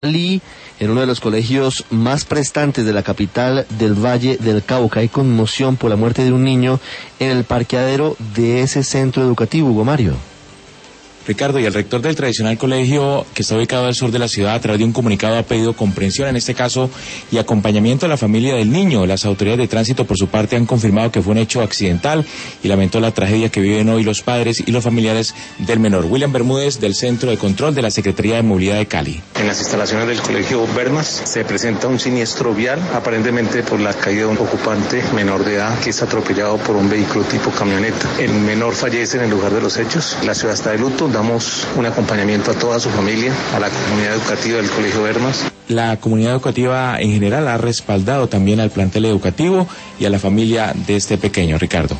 Cali, en uno de los colegios más prestantes de la capital del Valle del Cauca, hay conmoción por la muerte de un niño en el parqueadero de ese centro educativo, Hugo Mario. Ricardo, y el rector del tradicional colegio que está ubicado al sur de la ciudad, a través de un comunicado, ha pedido comprensión en este caso y acompañamiento a la familia del niño. Las autoridades de tránsito, por su parte, han confirmado que fue un hecho accidental y lamentó la tragedia que viven hoy los padres y los familiares del menor. William Bermúdez, del Centro de Control de la Secretaría de Movilidad de Cali. En las instalaciones del colegio Bermas se presenta un siniestro vial, aparentemente por la caída de un ocupante menor de edad que es atropellado por un vehículo tipo camioneta. El menor fallece en el lugar de los hechos. La ciudad está de luto. Damos un acompañamiento a toda su familia, a la comunidad educativa del Colegio Bermas. La comunidad educativa en general ha respaldado también al plantel educativo y a la familia de este pequeño, Ricardo.